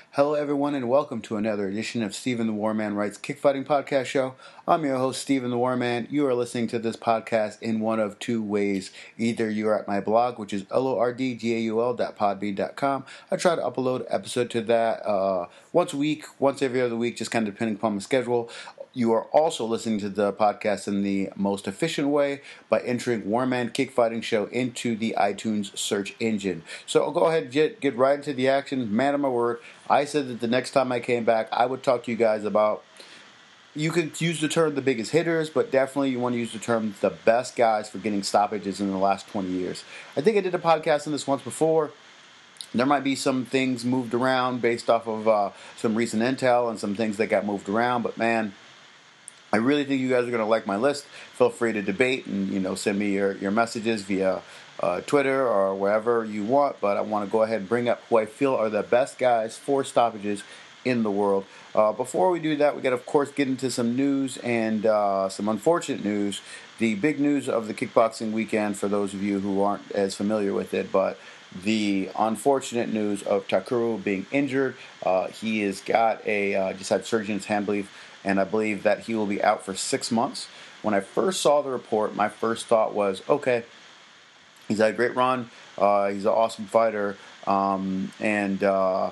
Hello, everyone, and welcome to another edition of Stephen the Warman Writes Kickfighting Podcast Show. I'm your host, Stephen the Warman. You are listening to this podcast in one of two ways. Either you're at my blog, which is lordgaul.podbean.com. I try to upload an episode to that once a week, once every other week, just kind of depending upon my schedule. You are also listening to the podcast in the most efficient way by entering Warman Kickfighting Show into the iTunes search engine. So I'll go ahead and get right into the action. Man of my word, I said that the next time I came back, I would talk to you guys about, you could use the term the biggest hitters, but definitely you want to use the term the best guys for getting stoppages in the last 20 years. I think I did a podcast on this once before. There might be some things moved around based off of some recent intel and some things that got moved around, but man, I really think you guys are going to like my list. Feel free to debate and send me your messages via Twitter or wherever you want. But I want to go ahead and bring up who I feel are the best guys for stoppages in the world. Before we do that, we got to, of course, get into some news and some unfortunate news. The big news of the kickboxing weekend, for those of you who aren't as familiar with it, but the unfortunate news of Takeru being injured. He has got just had surgery in his hand, and I believe that he will be out for 6 months. When I first saw the report, my first thought was, okay, he's had a great run. He's an awesome fighter, and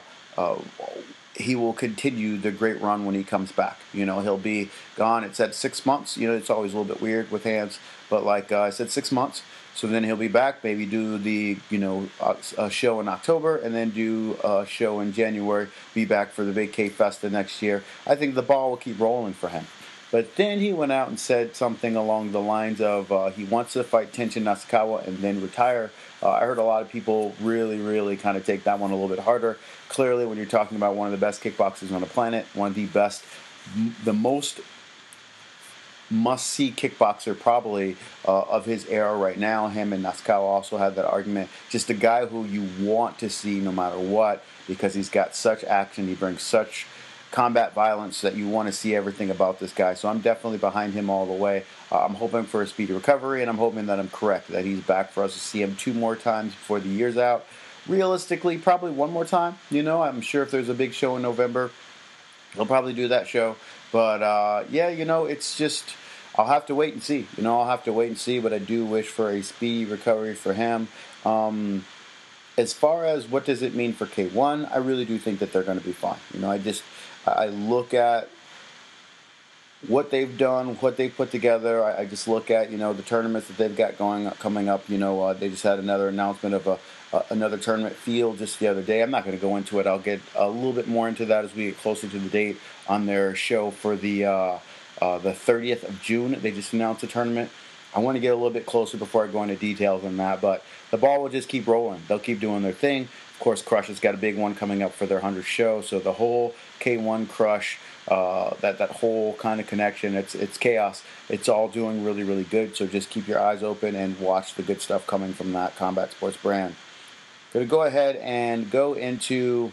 he will continue the great run when he comes back. He'll be gone. It said 6 months. It's always a little bit weird with hands, but like I said, 6 months. So then he'll be back, maybe do the, a show in October, and then do a show in January, be back for the big K-Festa next year. I think the ball will keep rolling for him. But then he went out and said something along the lines of he wants to fight Tenshin Nasukawa and then retire. I heard a lot of people really, really kind of take that one a little bit harder. Clearly, when you're talking about one of the best kickboxers on the planet, one of the best, the most must-see kickboxer probably of his era right now. Him and Nasukawa also had that argument. Just a guy who you want to see no matter what, because he's got such action. He brings such combat violence that you want to see everything about this guy. So I'm definitely behind him all the way. I'm hoping for a speedy recovery, and I'm hoping that I'm correct, that he's back for us to see him 2 more times before the year's out. Realistically, probably 1 more time. I'm sure if there's a big show in November, he'll probably do that show. But, it's just, I'll have to wait and see. I'll have to wait and see, but I do wish for a speedy recovery for him. As far as what does it mean for K1, I really do think that they're going to be fine. I look at what they've done, what they've put together. I just look at, the tournaments that they've got coming up. They just had another announcement of another tournament field just the other day. I'm not going to go into it. I'll get a little bit more into that as we get closer to the date on their show for the 30th of June. They just announced a tournament. I want to get a little bit closer before I go into details on that, but the ball will just keep rolling. They'll keep doing their thing. Of course, Crush has got a big one coming up for their 100th show, so the whole K1 Crush, that whole kind of connection, it's chaos. It's all doing really, really good, so just keep your eyes open and watch the good stuff coming from that Combat Sports brand. Going to go ahead and go into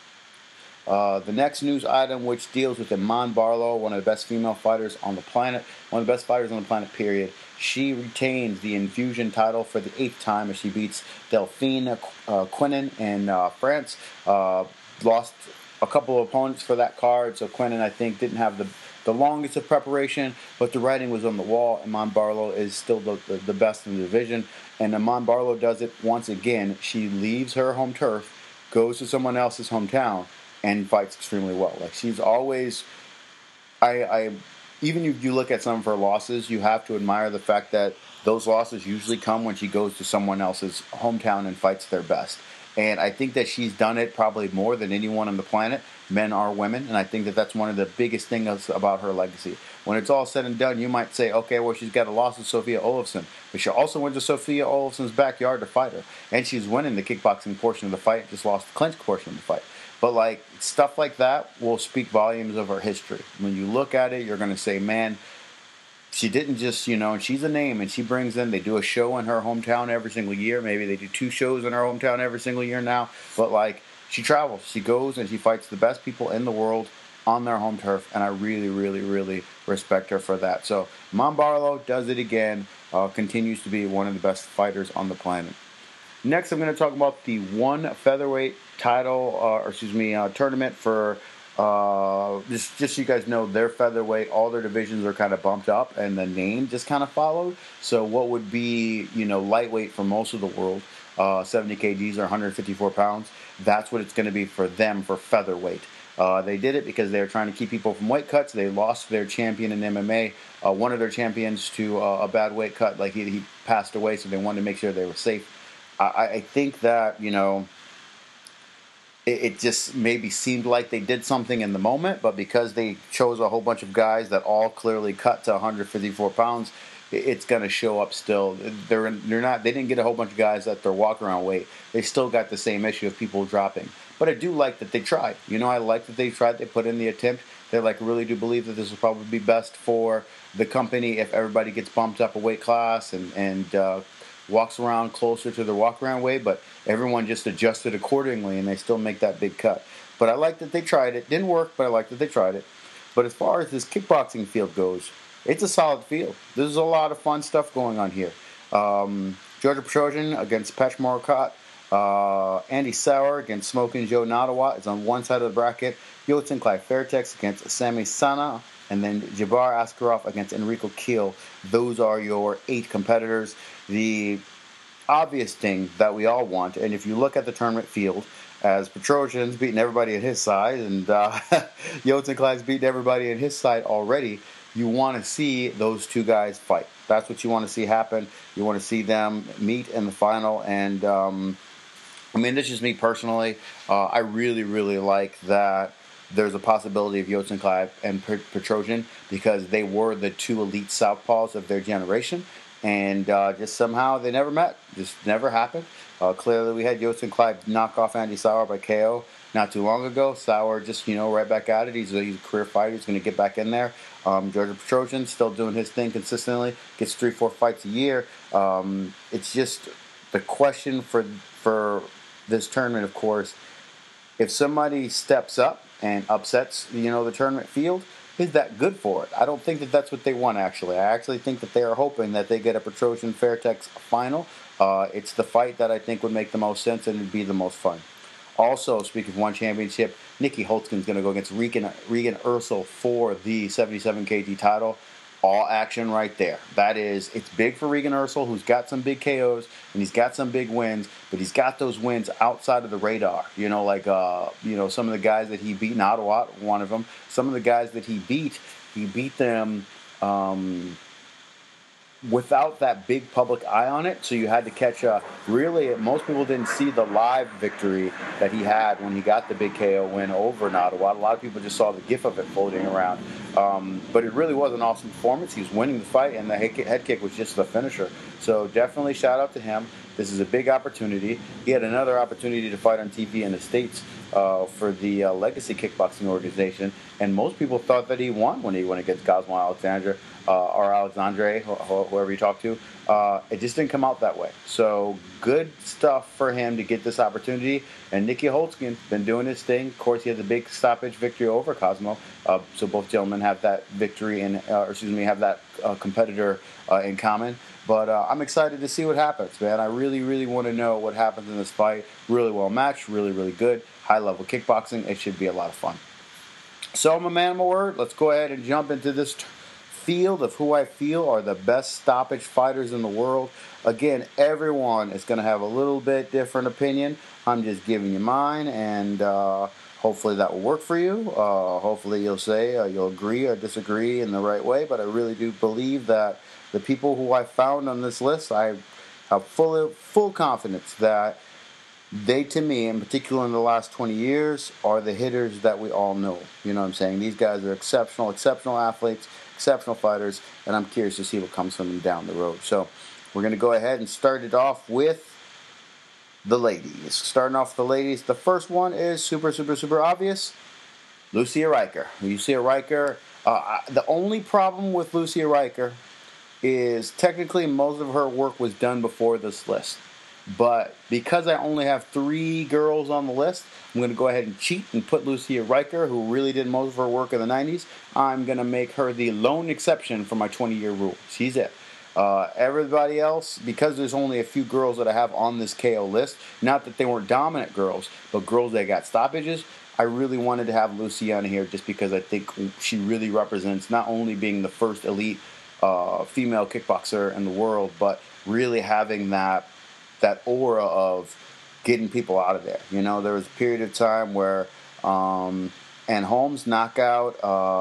the next news item, which deals with Iman Barlow, one of the best female fighters on the planet, one of the best fighters on the planet, period. She retains the Infusion title for the 8th time as she beats Delphine Quinnen in France. Lost a couple of opponents for that card, so Quinnen, I think, didn't have the longest of preparation, but the writing was on the wall. Iman Barlow is still the best in the division, and Iman Barlow does it once again. She leaves her home turf, goes to someone else's hometown, and fights extremely well. Like, she's always, even if you look at some of her losses, you have to admire the fact that those losses usually come when she goes to someone else's hometown and fights their best. And I think that she's done it probably more than anyone on the planet, men or women, and I think that that's one of the biggest things about her legacy. When it's all said and done, you might say, okay, well, she's got a loss to Sophia Olafsson, but she also went to Sophia Olafsson's backyard to fight her, and she's winning the kickboxing portion of the fight, just lost the clinch portion of the fight. But, stuff like that will speak volumes of her history. When you look at it, you're going to say, man, she didn't just, and she's a name, and she brings in, they do a show in her hometown every single year. Maybe they do 2 shows in her hometown every single year now. But, she travels. She goes and she fights the best people in the world on their home turf, and I really, really, really respect her for that. So, Iman Barlow does it again, continues to be one of the best fighters on the planet. Next, I'm going to talk about the 1 featherweight title, tournament for. Just so you guys know, their featherweight, all their divisions are kind of bumped up, and the name just kind of followed. So what would be, lightweight for most of the world, 70 kgs or 154 pounds, that's what it's going to be for them for featherweight. They did it because they were trying to keep people from weight cuts. They lost their champion in MMA, one of their champions, to a bad weight cut. Like he passed away, so they wanted to make sure they were safe. I think that, it just maybe seemed like they did something in the moment, but because they chose a whole bunch of guys that all clearly cut to 154 pounds, it's going to show up still. They didn't get a whole bunch of guys at their walk around weight. They still got the same issue of people dropping. But I do like that they tried. I like that they tried. They put in the attempt. They really do believe that this will probably be best for the company if everybody gets bumped up a weight class and walks around closer to their walk around weight, but everyone just adjusted accordingly and they still make that big cut. But I like that they tried it. Didn't work, but I like that they tried it. But as far as this kickboxing field goes, it's a solid field. There's a lot of fun stuff going on here. Georgia Petrosian against Pech Moricott. Andy Sauer against Smoking Joe Nottawat is on one side of the bracket. Yodson Fairtex against Sami Sana. And then Jabbar Askarov against Enrico Kiel. Those are your 8 competitors. The obvious thing that we all want, and if you look at the tournament field, as Petrosian's beating everybody at his side, and Yodson beating everybody at his side already, you want to see those two guys fight. That's what you want to see happen. You want to see them meet in the final. And, this is just me personally. I really, really like that there's a possibility of Yodson and Petrosian because they were the 2 elite southpaws of their generation. And just somehow they never met. Just never happened. Clearly, we had Yodson knock off Andy Sauer by KO not too long ago. Sauer just, right back at it. He's a career fighter. He's going to get back in there. Georgia Petrosian still doing his thing consistently. Gets 3-4 fights a year. It's just the question for this tournament, of course, if somebody steps up and upsets, the tournament field, is that good for it? I don't think that that's what they want, actually. I actually think that they are hoping that they get a Petrosian Fairtex final. It's the fight that I think would make the most sense and would be the most fun. Also, speaking of one championship, Nikki Holtzkin's going to go against Regan Ursel for the 77 kg title. All action right there. It's big for Regan Ursel, who's got some big KOs and he's got some big wins, but he's got those wins outside of the radar. Some of the guys that he beat, Ottawa, one of them. Some of the guys that he beat them without that big public eye on it. So you had to catch most people didn't see the live victory that he had when he got the big KO win over Ottawa. A lot of people just saw the gif of it floating around. But it really was an awesome performance. He was winning the fight, and the head kick was just the finisher. So definitely shout out to him. This is a big opportunity. He had another opportunity to fight on TV in the States for the Legacy Kickboxing Organization, and most people thought that he won when he went against Cosmo Alexandre or Alexandre, whoever you talk to. It just didn't come out that way. So good stuff for him to get this opportunity. And Nicky Holtzkin been doing his thing. Of course, he has a big stoppage victory over Cosmo. So both gentlemen have that victory have that competitor in common. But I'm excited to see what happens, man. I really, really want to know what happens in this fight. Really well matched, really, really good. High-level kickboxing. It should be a lot of fun. So, my man, my word, let's go ahead and jump into this field of who I feel are the best stoppage fighters in the world. Again, everyone is going to have a little bit different opinion. I'm just giving you mine, and hopefully that will work for you. Hopefully you'll say you'll agree or disagree in the right way, but I really do believe that the people who I found on this list, I have full confidence that they, to me, in particular in the last 20 years, are the hitters that we all know. You know what I'm saying? These guys are exceptional athletes, exceptional fighters, and I'm curious to see what comes from them down the road. So we're going to go ahead and start it off with the ladies. Starting off with the ladies, the first one is super, super, super obvious. Lucia Rijker. The only problem with Lucia Rijker is technically most of her work was done before this list. But because I only have 3 girls on the list, I'm going to go ahead and cheat and put Lucia Rijker, who really did most of her work in the 90s. I'm going to make her the lone exception for my 20-year rule. She's it. Everybody else, because there's only a few girls that I have on this KO list, not that they weren't dominant girls, but girls that got stoppages, I really wanted to have Lucy on here just because I think she really represents not only being the first elite female kickboxer in the world, but really having that aura of getting people out of there. You know, there was a period of time where Ann Holmes knockout,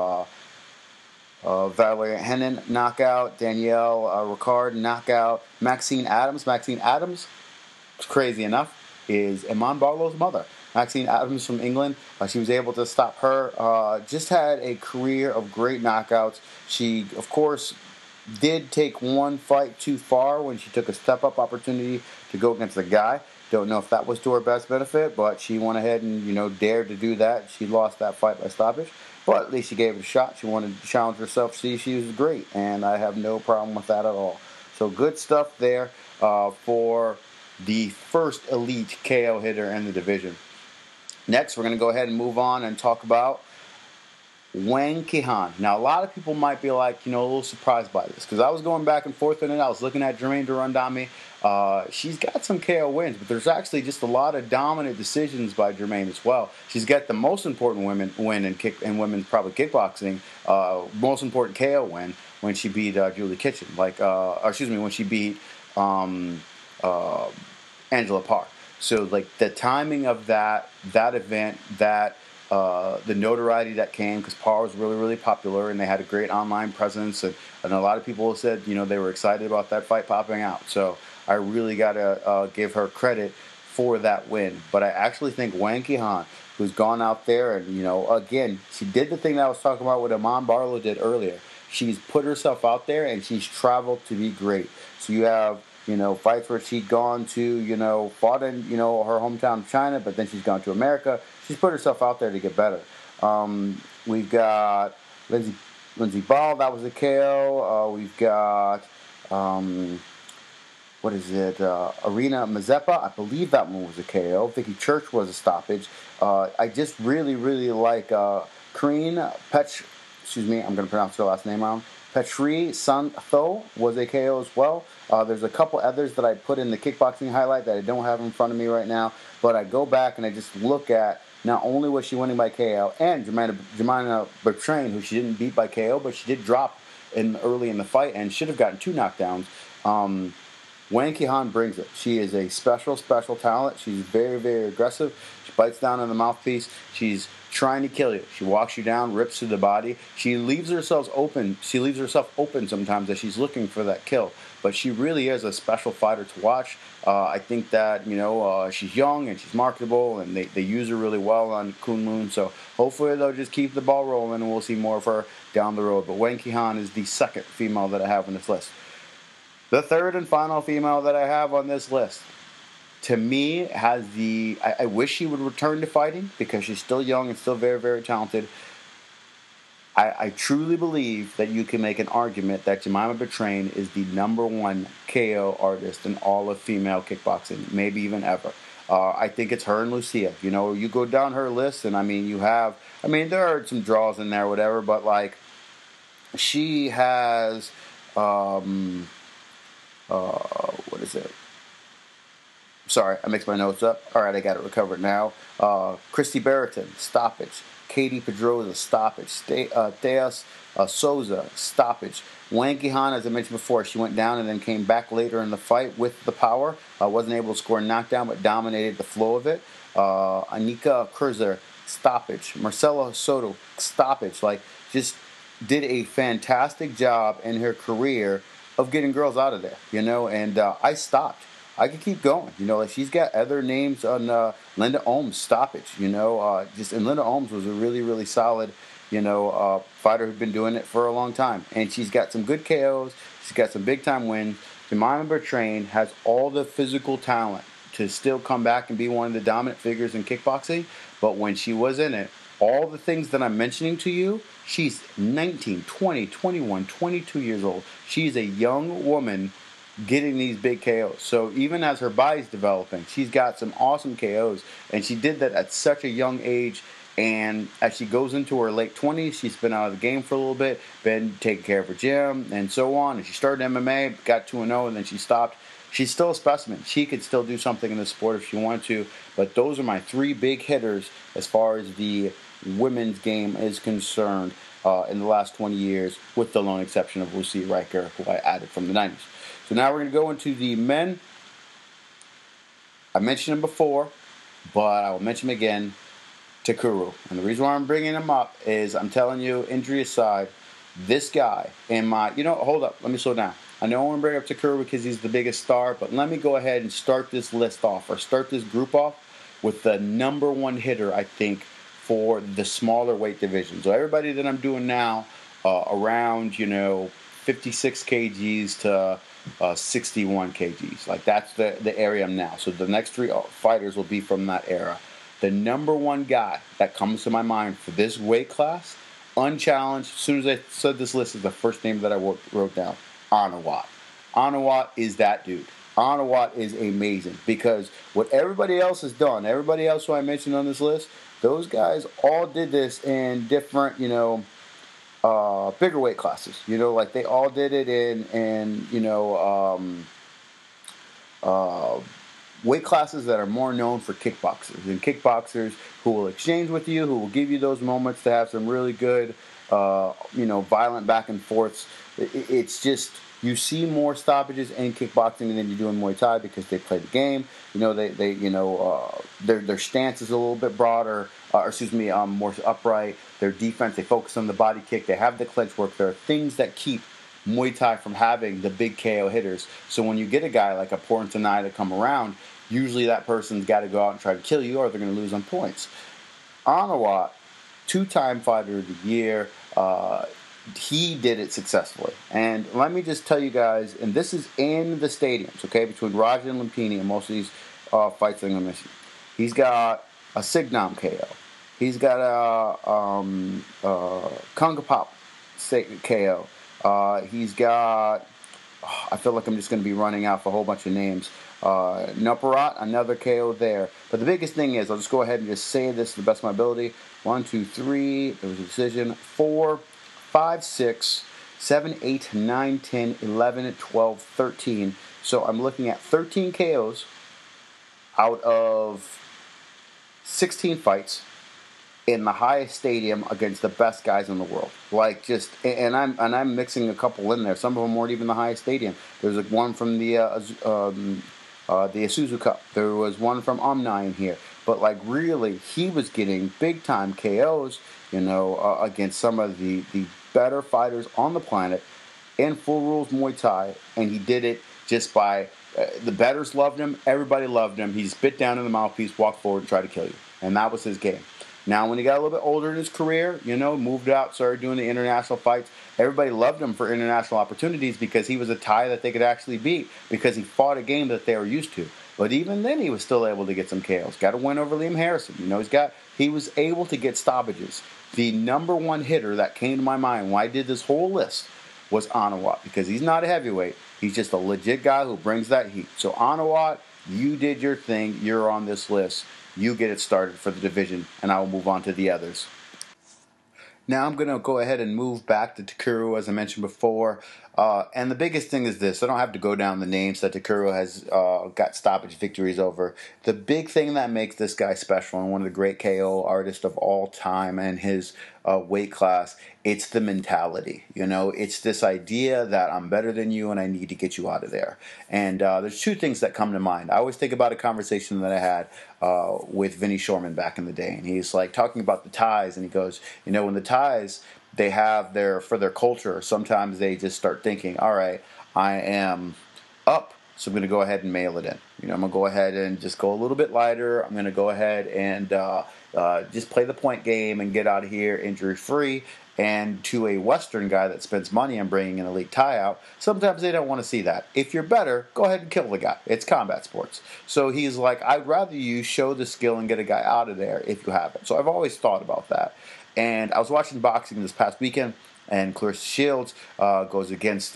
Valerie Henin knockout, Danielle Ricard knockout, Maxine Adams. Maxine Adams, crazy enough, is Iman Barlow's mother. Maxine Adams from England. She was able to stop her. Just had a career of great knockouts. She, of course, did take one fight too far when she took a step-up opportunity to go against a guy. Don't know if that was to her best benefit, but she went ahead and, dared to do that. She lost that fight by stoppage, but at least she gave it a shot. She wanted to challenge herself, see she was great, and I have no problem with that at all. So good stuff there for the first elite KO hitter in the division. Next, we're going to go ahead and move on and talk about Wang Qihan. Now, a lot of people might be like, a little surprised by this because I was going back and forth in it. I was looking at Germaine de Randamie. She's got some KO wins, but there's actually just a lot of dominant decisions by Germaine as well. She's got the most important win in women's probably kickboxing, most important KO win when she beat Julie Kitchen, when she beat Angela Parr. So, the timing of that event, the notoriety that came, because Parr was really, really popular, and they had a great online presence, and a lot of people said, they were excited about that fight popping out. So, I really got to give her credit for that win. But I actually think Wang Qihan, who's gone out there and, again, she did the thing that I was talking about what Iman Barlow did earlier. She's put herself out there, and she's traveled to be great. So, you have fights where she'd gone to, fought in, her hometown of China, but then she's gone to America. She's put herself out there to get better. We've got Lindsey Ball, that was a KO. We've got, Arena Mazeppa, I believe that one was a KO. Vicky Church was a stoppage. I just really, really like Karine I'm going to pronounce her last name wrong. Petri Santho was a KO as well. There's a couple others that I put in the kickboxing highlight that I don't have in front of me right now, but I go back and I just look at not only was she winning by KO, and Jemina Bertrain, who she didn't beat by KO, but she did drop early in the fight and should have gotten 2 knockdowns. Wang Qihan brings it. She is a special talent. She's very, very aggressive. She bites down on the mouthpiece. She's trying to kill you. She walks you down, rips through the body. She leaves herself open. Sometimes as she's looking for that kill. But she really is a special fighter to watch. I think that, she's young and she's marketable, and they use her really well on Kunlun. So hopefully they'll just keep the ball rolling and we'll see more of her down the road. But Wang Qihan is the second female that I have on this list. The third and final female that I have on this list, to me, has I wish she would return to fighting because she's still young and still very, very talented. I truly believe that you can make an argument that Jemima Bertrain is the #1 KO artist in all of female kickboxing, maybe even ever. I think it's her and Lucia. You go down her list, and there are some draws in there, whatever, but she has, what is it? Sorry, I mixed my notes up. All right, I got it recovered now. Christy Barrington, stoppage. Katie Pedroza, stoppage. Deus Souza, stoppage. Wang Qihan, as I mentioned before, she went down and then came back later in the fight with the power. Wasn't able to score a knockdown, but dominated the flow of it. Anika Kurzer, stoppage. Marcela Soto, stoppage. Just did a fantastic job in her career of getting girls out of there, and I stopped. I could keep going, she's got other names on Linda Ohms, stoppage, and Linda Ohms was a really, really solid, fighter who'd been doing it for a long time, and she's got some good KOs, she's got some big time wins. Jemima Bertrain has all the physical talent to still come back and be one of the dominant figures in kickboxing, but when she was in it, all the things that I'm mentioning to you, she's 19, 20, 21, 22 years old. She's a young woman getting these big KOs. So even as her body's developing, she's got some awesome KOs. And she did that at such a young age And as she goes into her late 20s, she's been out of the game for a little bit, been taking care of her gym and so on. And she started MMA, got 2-0, and then she stopped. She's still a specimen. She could still do something in this sport if she wanted to. But those are my three big hitters as far as the women's game is concerned in the last 20 years, with the lone exception of Lucy Riker, who I added from the 90s. So now we're going to go into the men. I mentioned him before, but I will mention him again. Takeru. And the reason why I'm bringing him up is, I'm telling you, injury aside, this guy in my... hold up. Let me slow down. I know I want to bring up Takeru because he's the biggest star, but let me go ahead and start this list off, or start this group off, with the number one hitter, I think, for the smaller weight division. So everybody that I'm doing now, around, 56 kgs to 61 kgs. Like, that's the area I'm now. So the next three fighters will be from that era. The number one guy that comes to my mind for this weight class, unchallenged, as soon as I said this list, is the first name that I wrote down, Anawat. Anawat is that dude. Anawat is amazing, because what everybody else has done, everybody else who I mentioned on this list, those guys all did this in different, bigger weight classes. Like they all did it in weight classes that are more known for kickboxers, and kickboxers who will exchange with you, who will give you those moments to have some really good, violent back and forths. It's just, you see more stoppages in kickboxing than you do in Muay Thai, because they play the game. Their stance is a little bit broader, more upright. Their defense, they focus on the body kick. They have the clinch work. There are things that keep Muay Thai from having the big KO hitters. So when you get a guy like a Porn Tanai to come around, usually that person's got to go out and try to kill you, or they're going to lose on points. Anawat, 2-time fighter of the year, he did it successfully. And let me just tell you guys, and this is in the stadiums, okay, between Raja and Lumpini, and most of these fights that I'm going to mention. He's got a Signam KO. He's got a Konga Pop KO. He's got, I feel like I'm just going to be running out for a whole bunch of names. Nuparat, another KO there. But the biggest thing is, I'll just go ahead and just say this to the best of my ability. 1, 2, 3, there was a decision. 4, 5, 6, 7, 8, 9, 10, 11, 12, 13. So I'm looking at 13 KOs out of 16 fights in the highest stadium against the best guys in the world. Like, just, and I'm mixing a couple in there. Some of them weren't even the highest stadium. There's one from the Isuzu Cup. There was one from Omni in here. But like, really, he was getting big time KOs, against some of the better fighters on the planet in full rules Muay Thai, and he did it just by the bettors loved him. Everybody loved him. He just bit down in the mouthpiece, walked forward, and tried to kill you, and that was his game. Now, when he got a little bit older in his career, moved out, started doing the international fights, everybody loved him for international opportunities, because he was a Thai that they could actually beat, because he fought a game that they were used to. But even then, he was still able to get some KOs. Got a win over Liam Harrison. He was able to get stoppages. The number one hitter that came to my mind when I did this whole list was Anawat, because he's not a heavyweight. He's just a legit guy who brings that heat. So Anawat, you did your thing. You're on this list. You get it started for the division, and I will move on to the others. Now I'm going to go ahead and move back to Takeru, as I mentioned before. And the biggest thing is this. I don't have to go down the names that Takeru has got stoppage victories over. The big thing that makes this guy special, and one of the great KO artists of all time and his weight class, it's the mentality. It's this idea that I'm better than you and I need to get you out of there. And there's two things that come to mind. I always think about a conversation that I had with Vinny Shorman back in the day. And he's like talking about the Thais, and he goes, when the Thais, they have for their culture, sometimes they just start thinking, all right, I am up, so I'm going to go ahead and mail it in. I'm going to go ahead and just go a little bit lighter. I'm going to go ahead and just play the point game and get out of here injury-free. And to a Western guy that spends money on bringing an elite Thai out, sometimes they don't want to see that. If you're better, go ahead and kill the guy. It's combat sports. So he's like, I'd rather you show the skill and get a guy out of there if you haven't. So I've always thought about that. And I was watching boxing this past weekend, and Clarissa Shields goes against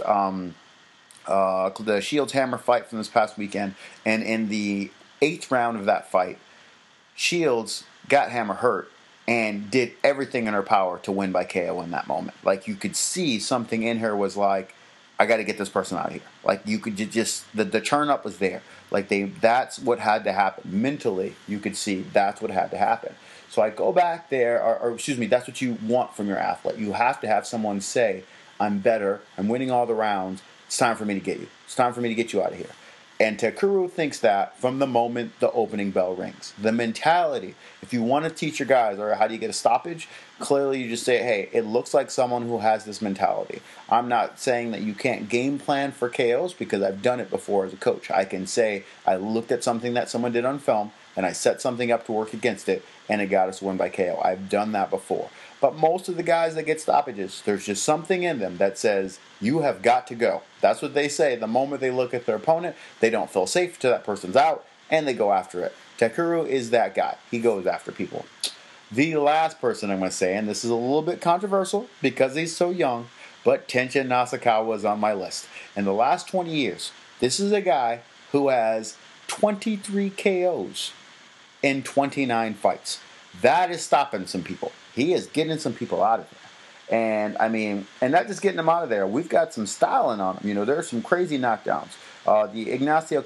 the Shields Hammer fight from this past weekend. And in the 8th round of that fight, Shields got Hammer hurt, and did everything in her power to win by KO in that moment. Like, you could see something in her was like, I got to get this person out of here. Like, you could just the turn up was there. Like, that's what had to happen mentally. You could see that's what had to happen. So I go back there, or excuse me, that's what you want from your athlete. You have to have someone say, I'm better, I'm winning all the rounds, it's time for me to get you. It's time for me to get you out of here. And Takeru thinks that from the moment the opening bell rings. The mentality, if you want to teach your guys, or how do you get a stoppage, clearly you just say, hey, it looks like someone who has this mentality. I'm not saying that you can't game plan for KOs, because I've done it before as a coach. I can say I looked at something that someone did on film, and I set something up to work against it, and it got us a win by KO. I've done that before. But most of the guys that get stoppages, there's just something in them that says, you have got to go. That's what they say. The moment they look at their opponent, they don't feel safe till that person's out, and they go after it. Takeru is that guy. He goes after people. The last person I'm going to say, and this is a little bit controversial because he's so young, but Tenshin Nasukawa is on my list. In the last 20 years, this is a guy who has 23 KOs in 29 fights. That is stopping some people. He is getting some people out of there. And, I mean, and not just getting them out of there. We've got some styling on them. You know, there are some crazy knockdowns. The Ignacio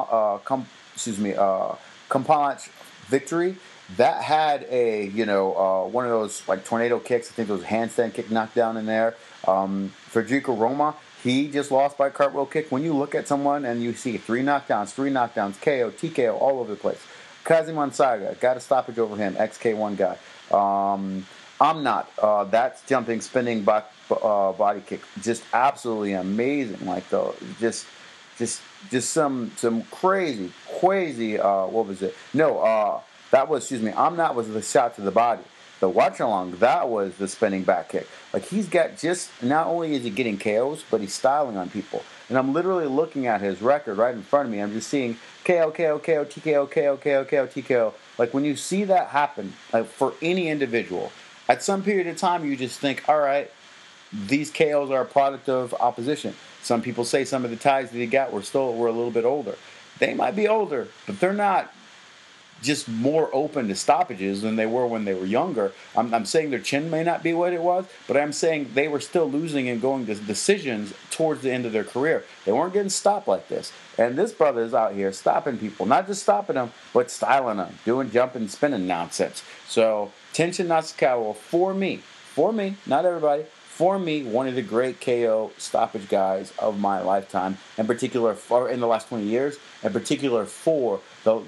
Companc victory, that had a, one of those, like, tornado kicks. I think there was a handstand kick knockdown in there. Federico Roma, he just lost by cartwheel kick. When you look at someone and you see three knockdowns, KO, TKO, all over the place. Kazimon Saga, got a stoppage over him, XK1 guy. I'm not. That's jumping, spinning body kick. Just absolutely amazing. Like, just some crazy. What was it? No, that was, I'm not was the shot to the body. The watch along, that was the spinning back kick. Like, he's got just, not only is he getting KOs, but he's styling on people. And I'm literally looking at his record right in front of me. I'm just seeing KO, TKO, TKO. Like, when you see that happen, like, for any individual, at some period of time, you just think, all right, these KOs are a product of opposition. Some people say some of the ties that he got were a little bit older. They might be older, but they're not just more open to stoppages than they were when they were younger. I'm saying their chin may not be what it was, but I'm saying they were still losing and going to decisions towards the end of their career. They weren't getting stopped like this. And this brother is out here stopping people. Not just stopping them, but styling them, doing jumping, spinning nonsense. So, Tenshin Nasukawa, for me, not everybody, for me, one of the great KO stoppage guys of my lifetime, in particular, in the last 20 years, in particular for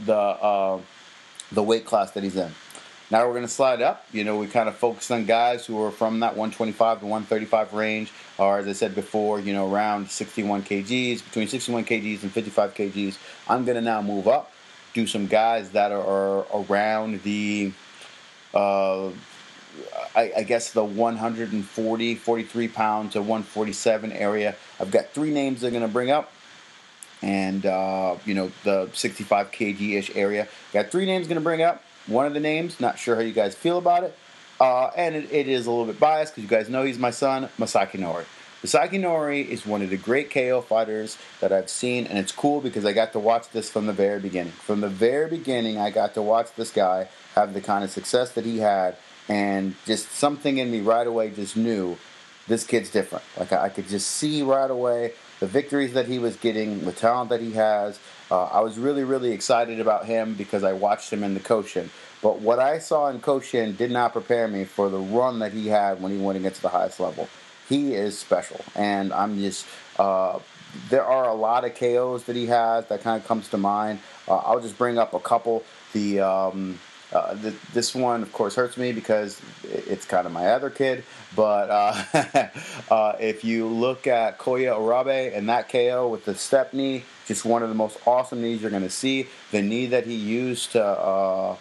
the weight class that he's in. Now we're going to slide up. We kind of focused on guys who are from that 125 to 135 range, or as I said before, around 61 kgs, between 61 kgs and 55 kgs. I'm going to now move up, do some guys that are around the, I guess the 140, 43 pound to 147 area. I've got three names they're going to bring up. And, the 65 kg-ish area. Got three names going to bring up. One of the names, not sure how you guys feel about it. And it is a little bit biased because you guys know he's my son, Masaki Nori. Masaki Nori is one of the great KO fighters that I've seen, and it's cool because I got to watch this from the very beginning. From the very beginning, I got to watch this guy have the kind of success that he had, and just something in me right away just knew this kid's different. Like, I could just see right away the victories that he was getting, the talent that he has. I was really, really excited about him because I watched him in the Koshin. But what I saw in Koshin did not prepare me for the run that he had when he went against the highest level. He is special. And I'm just, there are a lot of KOs that he has that kind of comes to mind. I'll just bring up a couple. This one, of course, hurts me because it's kind of my other kid. But if you look at Koya Urabe and that KO with the step knee, just one of the most awesome knees you're going to see. The knee that he used to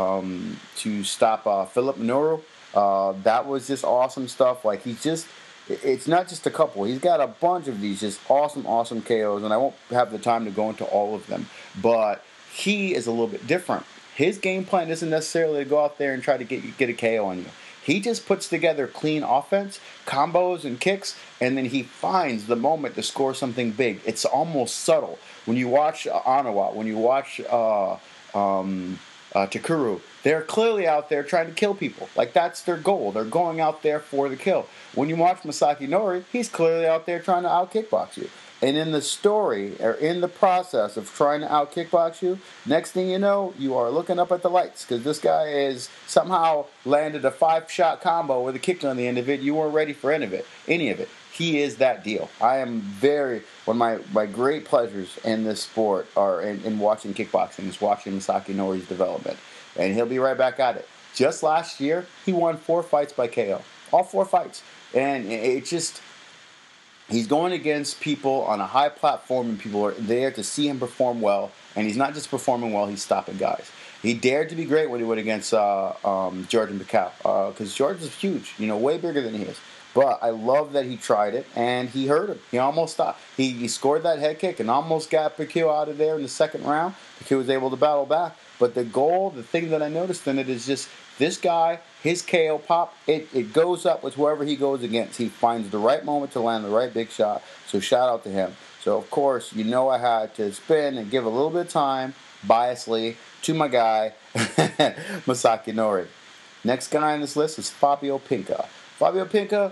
stop Philip Minoru, that was just awesome stuff. Like, it's not just a couple. He's got a bunch of these just awesome KOs, and I won't have the time to go into all of them. But he is a little bit different. His game plan isn't necessarily to go out there and try to get a KO on you. He just puts together clean offense, combos and kicks, and then he finds the moment to score something big. It's almost subtle. When you watch Anawa, when you watch Takuru, they're clearly out there trying to kill people. Like, that's their goal. They're going out there for the kill. When you watch Masaki Nori, he's clearly out there trying to out-kickbox you. And in the story, or in the process of trying to out-kickbox you, next thing you know, you are looking up at the lights, because this guy is somehow landed a 5-shot combo with a kick on the end of it. You weren't ready for any of it. He is that deal. I am one of my great pleasures in this sport are in watching kickboxing is watching Masaki Nori's development. And he'll be right back at it. Just last year, he won 4 fights by KO. All 4 fights. And he's going against people on a high platform, and people are there to see him perform well. And he's not just performing well, he's stopping guys. He dared to be great when he went against Jordan Bacall, because Jordan's is huge, way bigger than he is. But I love that he tried it, and he hurt him. He almost stopped. He scored that head kick and almost got Bacall out of there in the second round. Bacall was able to battle back. But the thing that I noticed in it is just this guy, his KO pop, it goes up with whoever he goes against. He finds the right moment to land the right big shot. So shout out to him. So, of course, I had to spin and give a little bit of time, biasly, to my guy, Masaki Nori. Next guy on this list is Fabio Pinca. Fabio Pinca,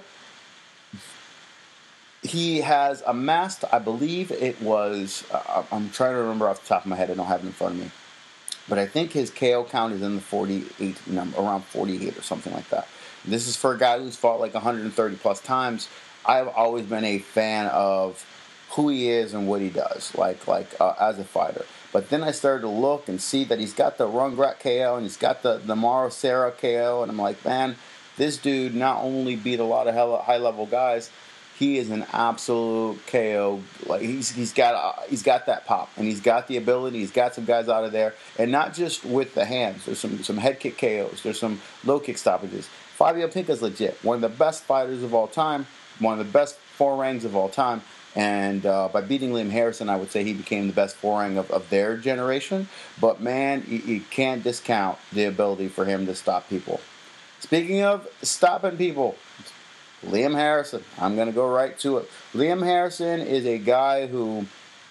he has amassed, I believe it was, I'm trying to remember off the top of my head, I don't have it in front of me, but I think his KO count is in the 48 number, around 48 or something like that. And this is for a guy who's fought like 130 plus times. I've always been a fan of who he is and what he does, as a fighter. But then I started to look and see that he's got the Rungrat KO and he's got the Mauro Serra KO, and I'm like, man, this dude not only beat a lot of high-level guys, he is an absolute KO. Like he's got that pop, and he's got the ability. He's got some guys out of there, and not just with the hands. There's some head kick KOs. There's some low kick stoppages. Fabio Pinca's legit. One of the best fighters of all time. One of the best forerangs of all time. And by beating Liam Harrison, I would say he became the best forang of their generation. But man, you can't discount the ability for him to stop people. Speaking of stopping people, Liam Harrison. I'm going to go right to it. Liam Harrison is a guy who,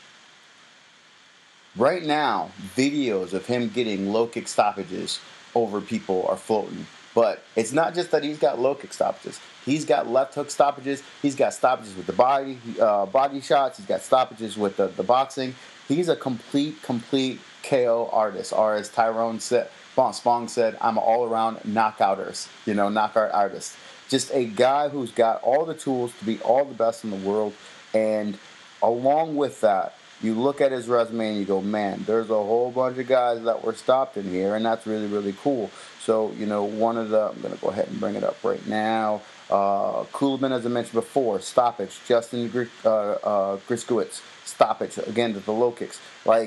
right now, videos of him getting low kick stoppages over people are floating. But it's not just that he's got low kick stoppages. He's got left hook stoppages. He's got stoppages with the body shots. He's got stoppages with the boxing. He's a complete KO artist. Or as Tyrone Spong said, I'm an all-around knockout artist. Just a guy who's got all the tools to be all the best in the world. And along with that, you look at his resume and you go, man, there's a whole bunch of guys that were stopped in here, and that's really, really cool. So, I'm going to go ahead and bring it up right now. Kuhlman, as I mentioned before, stoppage. Justin Griskowitz, stoppage. Again, the low kicks.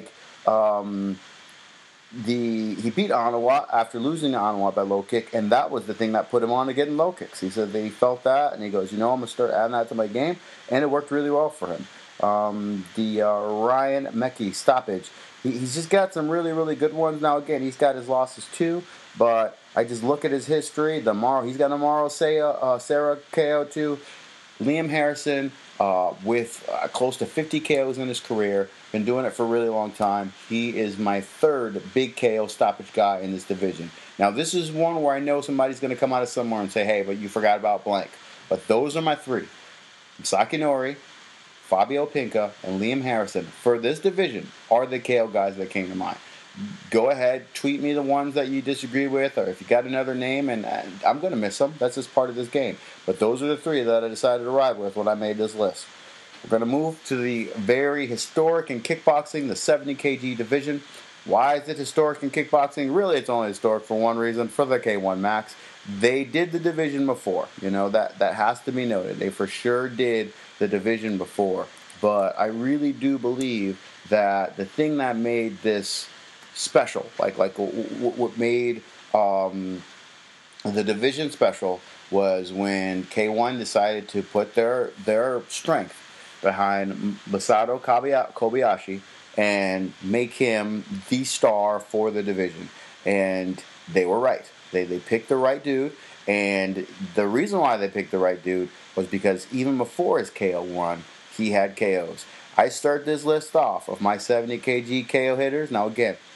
He beat Onawa after losing to Onawa by low kick, and that was the thing that put him on to getting low kicks. He said that he felt that, and he goes, I'm going to start adding that to my game, and it worked really well for him. The Ryan Mecki stoppage. He's just got some really, really good ones. Now, again, he's got his losses too, but I just look at his history. He's got a Mauro Serra KO too. Liam Harrison, with close to 50 KOs in his career, been doing it for a really long time. He is my third big KO stoppage guy in this division. Now, this is one where I know somebody's going to come out of somewhere and say, hey, but you forgot about blank. But those are my 3. Masaki Nori, Fabio Pinca, and Liam Harrison for this division are the KO guys that came to mind. Go ahead, tweet me the ones that you disagree with, or if you got another name, and I'm going to miss them. That's just part of this game. But those are the 3 that I decided to ride with when I made this list. We're going to move to the very historic in kickboxing, the 70 kg division. Why is it historic in kickboxing? Really, it's only historic for one reason, for the K1 Max. They did the division before. That has to be noted. They for sure did the division before. But I really do believe that the thing that made this special, what made the division special, was when K1 decided to put their strength behind Masato Kobayashi and make him the star for the division. And they were right. They picked the right dude, and the reason why they picked the right dude was because even before his KO run, he had KOs. I start this list off of my 70 kg KO hitters. Now again,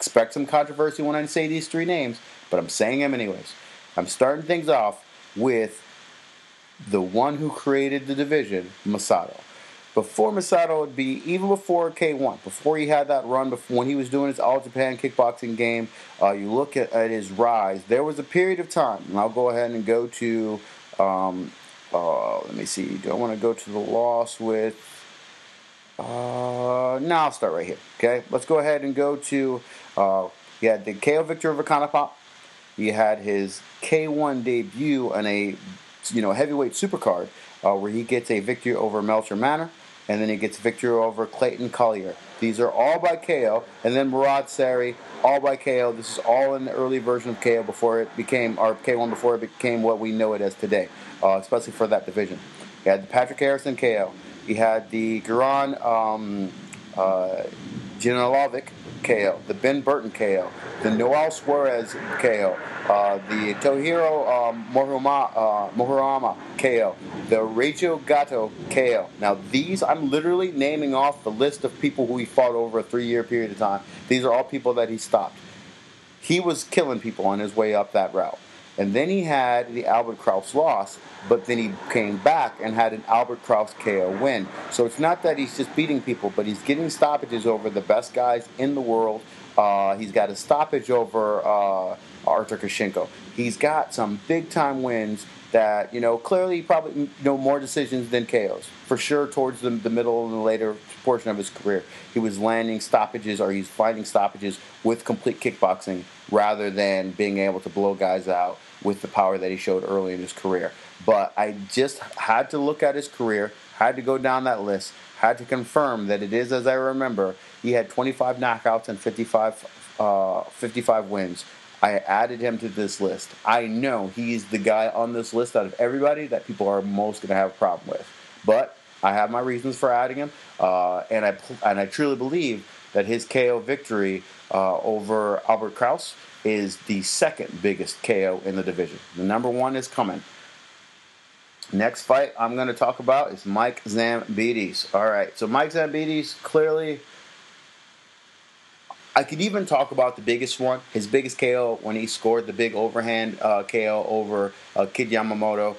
expect some controversy when I say these three names, but I'm saying them anyways. I'm starting things off with the one who created the division, Masato. Before Masato would be, even before K1, before he had that run, before when he was doing his All Japan kickboxing game, you look at his rise, there was a period of time, and I'll go ahead and go to, let me see, do I want to go to the loss with, no, I'll start right here, okay? Let's go ahead and go to, he had the KO victory over Kanapop. He had his K1 debut on a, heavyweight supercard, where he gets a victory over Melcher Manor, and then he gets a victory over Clayton Collier. These are all by KO, and then Murad Sari, all by KO. This is all in the early version of KO before it became, or K1 before it became what we know it as today, especially for that division. He had the Patrick Harrison KO. He had the Goran Janalovic KO, the Ben Burton KO, the Noel Suarez KO, the Tohiro Mohorama KO, the Reggio Gatto KO. Now these, I'm literally naming off the list of people who he fought over a 3-year period of time. These are all people that he stopped. He was killing people on his way up that route. And then he had the Albert Kraus loss, but then he came back and had an Albert Kraus KO win. So it's not that he's just beating people, but he's getting stoppages over the best guys in the world. He's got a stoppage over Artur Kashenko. He's got some big-time wins that, clearly probably more decisions than KOs. For sure, towards the middle and the later portion of his career, he was landing stoppages, or he's finding stoppages with complete kickboxing rather than being able to blow guys out with the power that he showed early in his career. But I just had to look at his career, had to go down that list, had to confirm that it is as I remember. He had 25 knockouts and 55 wins. I added him to this list. I know he's the guy on this list out of everybody that people are most going to have a problem with. But I have my reasons for adding him, and I truly believe that his KO victory over Albert Kraus is the second biggest KO in the division. The number one is coming. Next fight I'm going to talk about is Mike Zambides. All right, so Mike Zambides, clearly, I could even talk about the biggest one, his biggest KO when he scored the big overhand KO over Kid Yamamoto.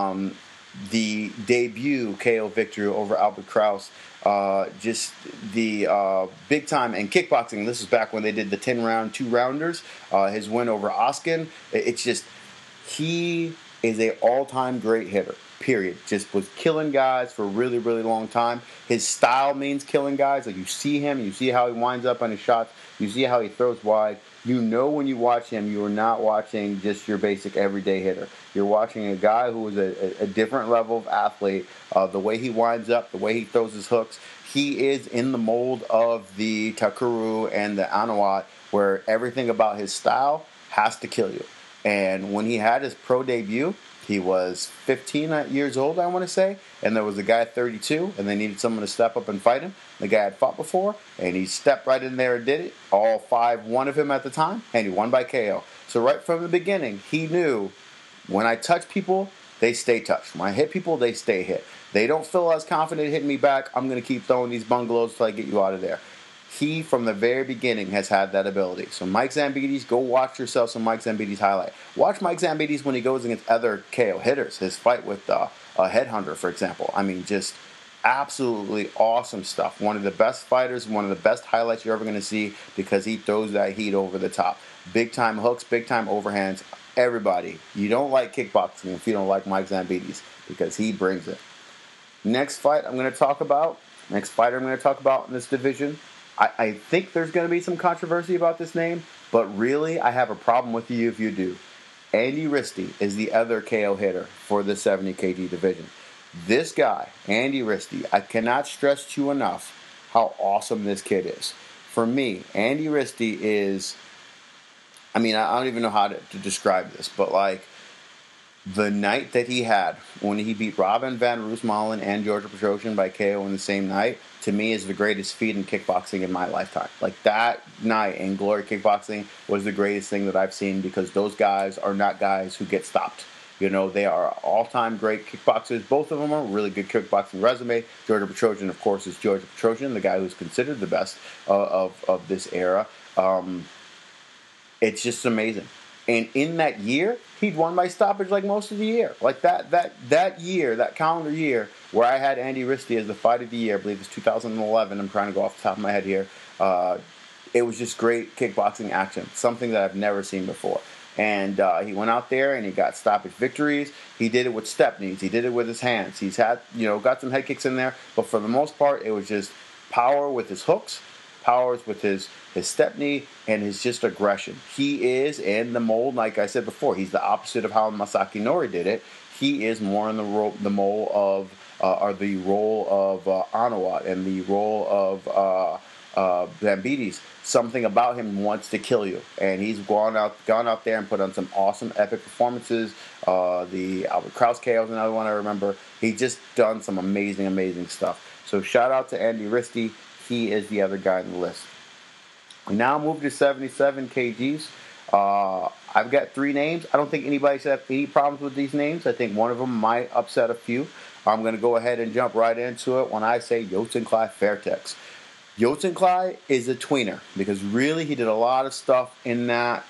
The debut KO victory over Albert Kraus. Just the big time in kickboxing. This is back when they did the 10-round 2-rounders. His win over Oskin. It's just, he is a all-time great hitter. Period. Just was killing guys for a really, really long time. His style means killing guys. Like, you see him, you see how he winds up on his shots, you see how he throws wide. You know when you watch him, you are not watching just your basic everyday hitter. You're watching a guy who is a different level of athlete. The way he winds up, the way he throws his hooks, he is in the mold of the Takuru and the Anawat, where everything about his style has to kill you. And when he had his pro debut, he was 15 years old, I want to say, and there was a guy at 32, and they needed someone to step up and fight him. The guy had fought before, and he stepped right in there and did it. All 5 won of him at the time, and he won by KO. So right from the beginning, he knew when I touch people, they stay touched. When I hit people, they stay hit. They don't feel as confident hitting me back. I'm going to keep throwing these bungalows till I get you out of there. He, from the very beginning, has had that ability. So Mike Zambides, go watch yourself some Mike Zambides highlight. Watch Mike Zambides when he goes against other KO hitters. His fight with a Headhunter, for example. I mean, just absolutely awesome stuff. One of the best fighters, one of the best highlights you're ever going to see, because he throws that heat over the top. Big-time hooks, big-time overhands. Everybody, you don't like kickboxing if you don't like Mike Zambides, because he brings it. Next fighter I'm going to talk about in this division, I think there's going to be some controversy about this name, but really, I have a problem with you if you do. Andy Risty is the other KO hitter for the 70 kg division. This guy, Andy Risty, I cannot stress to you enough how awesome this kid is. For me, Andy Risty is, I don't even know how to describe this, but like, the night that he had when he beat Robin van Roosmalen and Georgia Petrosian by KO in the same night, to me, is the greatest feat in kickboxing in my lifetime. Like, that night in Glory Kickboxing was the greatest thing that I've seen, because those guys are not guys who get stopped. They are all-time great kickboxers. Both of them are really good kickboxing resume. Georgia Petrosian, of course, is Georgia Petrosian, the guy who's considered the best of this era. It's just amazing. And in that year, he'd won by stoppage like most of the year. Like that year, that calendar year, where I had Andy Risty as the fight of the year, I believe it's 2011. I'm trying to go off the top of my head here. It was just great kickboxing action, something that I've never seen before. And he went out there and he got stoppage victories. He did it with step knees. He did it with his hands. He's had, got some head kicks in there. But for the most part, it was just power with his hooks, powers with his step knee, and his just aggression. He is in the mold, like I said before, he's the opposite of how Masaki Nori did it. He is more in the mold of, or the role of Anawat and the role of Zambides. Something about him wants to kill you, and he's gone out there and put on some awesome, epic performances. The Albert Kraus KO is another one I remember. He just done some amazing, amazing stuff. So shout out to Andy Risty. He is the other guy on the list. We now move to 77 kgs. I've got 3 names. I don't think anybody should have any problems with these names. I think one of them might upset a few. I'm going to go ahead and jump right into it when I say Yodsanklai Fairtex. Yodsanklai is a tweener because really he did a lot of stuff in that,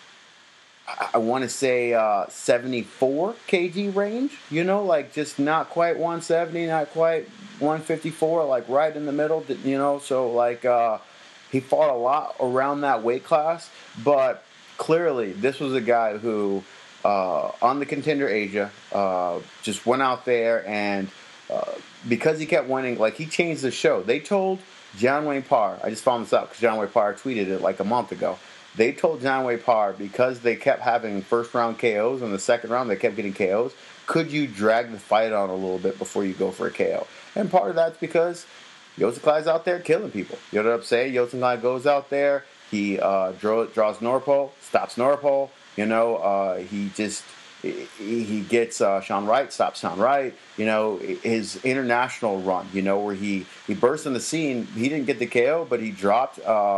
I want to say 74 kg range, like just not quite 170, not quite 154, like right in the middle, so like he fought a lot around that weight class, but clearly this was a guy who on the Contender Asia just went out there and because he kept winning, like he changed the show. They told John Wayne Parr, I just found this out because John Wayne Parr tweeted it like a month ago. They told John Wayne Parr, because they kept having first round KOs and the second round they kept getting KOs, could you drag the fight on a little bit before you go for a KO? And part of that's because Yodsanklai's out there killing people. You know what I'm saying? Yodsanklai goes out there, he draws Norpo, stops Norpo. He gets Sean Wright, stops Sean Wright. His international run, where he burst on the scene. He didn't get the KO, but he dropped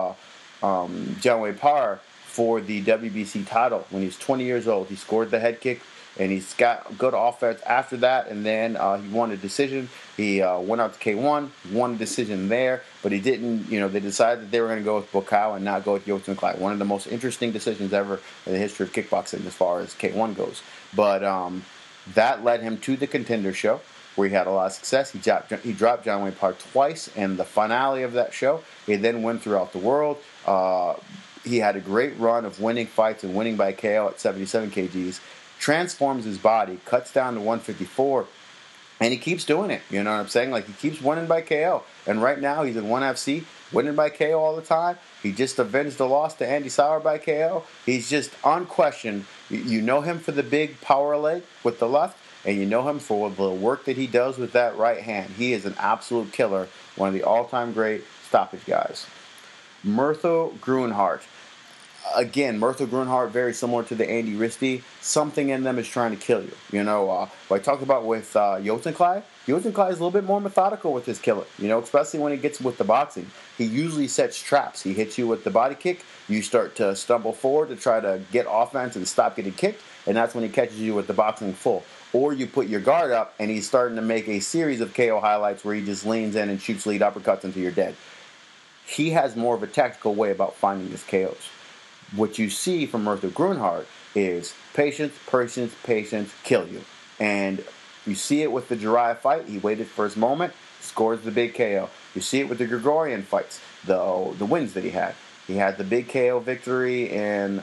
John Wayne Parr for the WBC title when he's 20 years old. He scored the head kick, and he's got good offense after that, and then he won a decision. He went out to K1, won a decision there, but he didn't, they decided that they were going to go with Buakaw and not go with Yodsanklai. One of the most interesting decisions ever in the history of kickboxing as far as K1 goes. But that led him to the Contender show, where he had a lot of success. He dropped John Wayne Parr twice in the finale of that show. He then went throughout the world. He had a great run of winning fights and winning by KO at 77 kgs. Transforms his body, cuts down to 154, and he keeps doing it. You know what I'm saying? Like, he keeps winning by KO. And right now, he's in 1FC, winning by KO all the time. He just avenged the loss to Andy Sauer by KO. He's just unquestioned. You know him for the big power leg with the left, and you know him for the work that he does with that right hand. He is an absolute killer, one of the all-time great stoppage guys. Murtho Grunhard. Again, Murtho Grunhard, very similar to the Andy Risty. Something in them is trying to kill you. What I talked about with Yodsanklai. Yodsanklai is a little bit more methodical with his killing, especially when he gets with the boxing. He usually sets traps. He hits you with the body kick. You start to stumble forward to try to get offense and stop getting kicked, and that's when he catches you with the boxing full. Or you put your guard up, and he's starting to make a series of KO highlights where he just leans in and shoots lead uppercuts until you're dead. He has more of a tactical way about finding his KOs. What you see from Murtho Grunhard is patience, patience, patience, kill you. And you see it with the Jiraiya fight. He waited for his moment, scores the big KO. You see it with the Gregorian fights, the wins that he had. He had the big KO victory in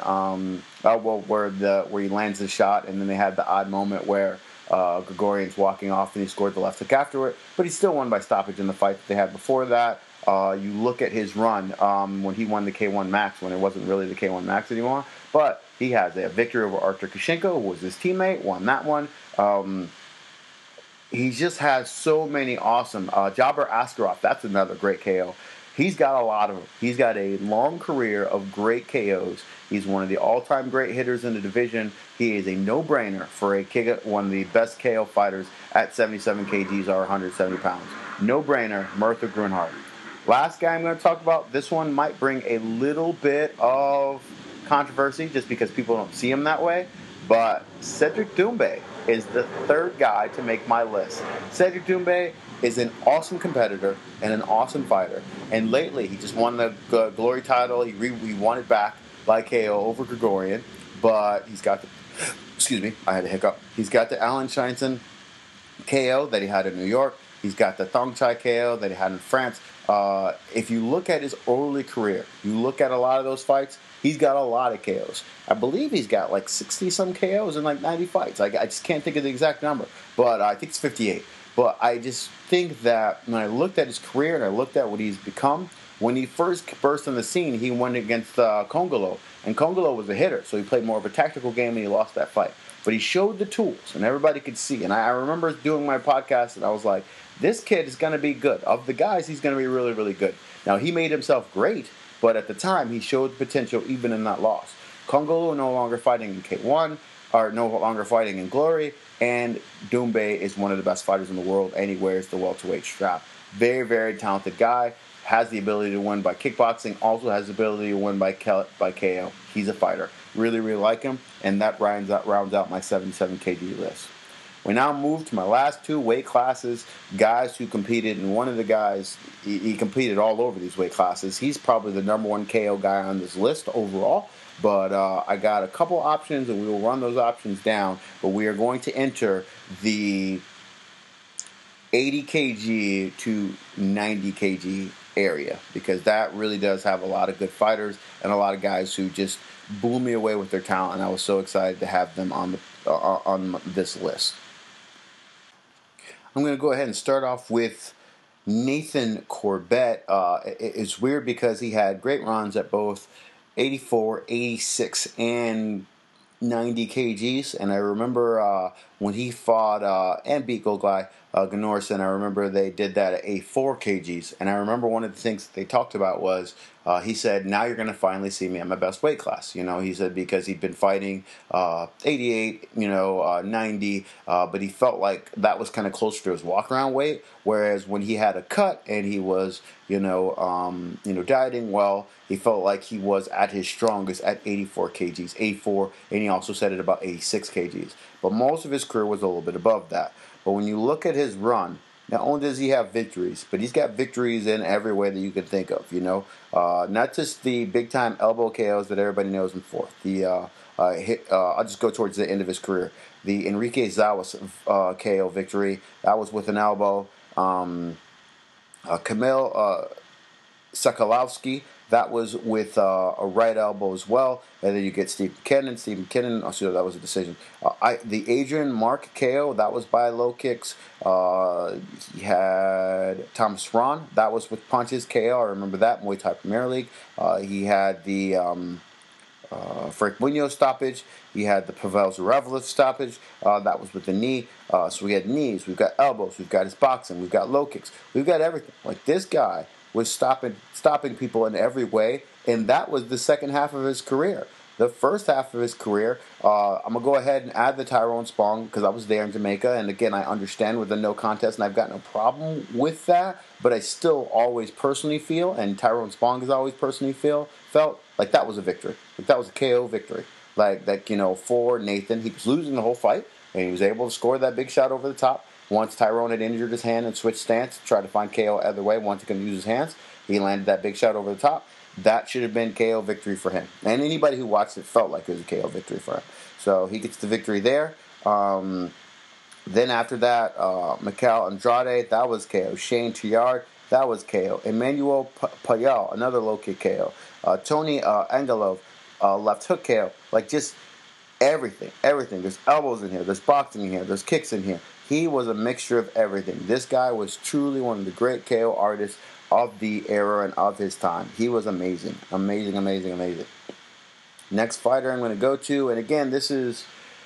where he lands the shot, and then they had the odd moment where Gregorian's walking off and he scored the left hook after it. But he still won by stoppage in the fight that they had before that. You look at his run when he won the K1 Max, when it wasn't really the K1 Max anymore. But he has a victory over Artur Kashenko, who was his teammate, won that one. He just has so many awesome. Jabbar Askarov, that's another great KO. He's got a lot of them. He's got a long career of great KOs. He's one of the all-time great hitters in the division. He is a no-brainer for one of the best KO fighters at 77 kgs or 170 pounds. No-brainer, Murtho Grunhard. Last guy I'm going to talk about, this one might bring a little bit of controversy just because people don't see him that way, but Cedric Doumbé. is the third guy to make my list. Cedric Doumbé is an awesome competitor and an awesome fighter. And lately, he just won the Glory title. He won it back by KO over Gregorian. But he's got the, excuse me, I had a hiccup. He's got the Alan Shinson KO that he had in New York. He's got the Thong Chai KO that he had in France. If you look at his early career, you look at a lot of those fights, he's got a lot of KOs. I believe he's got like 60-some KOs in like 90 fights. I just can't think of the exact number, but I think it's 58. But I just think that when I looked at his career and I looked at what he's become, when he first burst on the scene, he went against Congolo. And Congolo was a hitter, so he played more of a tactical game and he lost that fight. But he showed the tools, and everybody could see. And I remember doing my podcast, and I was like, this kid is going to be good. Of the guys, he's going to be really, really good. Now, he made himself great, but at the time, he showed potential even in that loss. Congolo no longer fighting in K1, or no longer fighting in Glory, and Doumbé is one of the best fighters in the world, and he wears the welterweight strap. Very, very talented guy. Has the ability to win by kickboxing, also has the ability to win by KO. He's a fighter. Really, really like him, and that rounds out my 77 kg list. We now move to my last two weight classes, guys who competed, and one of the guys, he competed all over these weight classes. He's probably the number one KO guy on this list overall, but I got a couple options, and we will run those options down, but we are going to enter the 80 kg to 90 kg area, because that really does have a lot of good fighters and a lot of guys who just blew me away with their talent, and I was so excited to have them on this list. I'm going to go ahead and start off with Nathan Corbett. It's weird because he had great runs at both 84, 86, and 90 kgs, and I remember when he fought and beat Golgai Gunnarsson, I remember they did that at 84 kgs, and I remember one of the things that they talked about was he said, now you're going to finally see me at my best weight class. He said because he'd been fighting 88, 90, but he felt like that was kind of closer to his walk-around weight, whereas when he had a cut and he was, dieting well, he felt like he was at his strongest at 84 kgs, 84, and he also said it about 86 kgs. But most of his career was a little bit above that. But when you look at his run, not only does he have victories, but he's got victories in every way that you can think of, Not just the big-time elbow KOs that everybody knows him for. I'll just go towards the end of his career. The Enrique Zawas KO victory, that was with an elbow. Kamil Sokolowski, that was with a right elbow as well. And then you get Steve McKinnon, oh, so that was a decision. The Adrian Mark KO, that was by low kicks. He had Thomas Ron, that was with punches KO. I remember that, Muay Thai Premier League. He had the Frank Munoz stoppage. He had the Pavel Zarevlev stoppage. That was with the knee. So we had knees, we've got elbows, we've got his boxing, we've got low kicks, we've got everything. Like, this guy was stopping people in every way, and that was the second half of his career. The first half of his career, I'm going to go ahead and add the Tyrone Spong because I was there in Jamaica, and again, I understand with the no contest, and I've got no problem with that, but I still always personally feel, and Tyrone Spong has always personally felt like that was a victory. Like, that was a KO victory. For Nathan, he was losing the whole fight, and he was able to score that big shot over the top. Once Tyrone had injured his hand and switched stance, tried to find KO other way, once he couldn't use his hands, he landed that big shot over the top. That should have been KO victory for him. And anybody who watched it felt like it was a KO victory for him. So he gets the victory there. Then after that, Mikel Andrade, that was KO. Shane Triard, that was KO. Emmanuel Payal, another low kick KO. Tony Angelov, left hook KO. Like, just everything. There's elbows in here. There's boxing in here. There's kicks in here. He was a mixture of everything. This guy was truly one of the great KO artists of the era and of his time. He was amazing. Amazing. Next fighter I'm going to go to, and again, this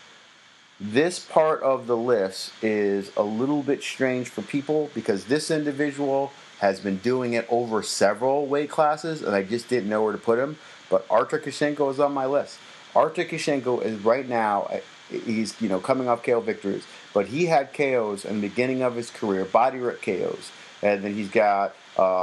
part of the list is a little bit strange for people because this individual has been doing it over several weight classes, and I just didn't know where to put him. But Artur Kashenko is on my list. Artur Kashenko is right now, he's coming off KO victories, but he had KOs in the beginning of his career, body rip KOs, and then he's got